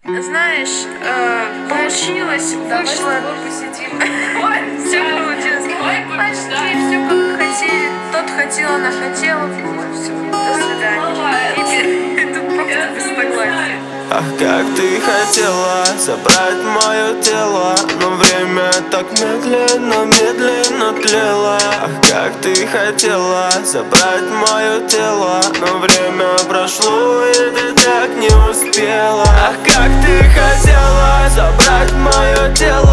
Знаешь, получилось, вышло. Все получилось. Почти все как хотели. Тот хотел, она хотела. Все, до свидания. И тут просто без согласия. Ах, как ты хотела забрать мое тело, но время так медленно тлело. Ах, как ты хотела забрать мое тело, но время прошло, и ты так не успела. Ах, как ты хотела забрать мое тело,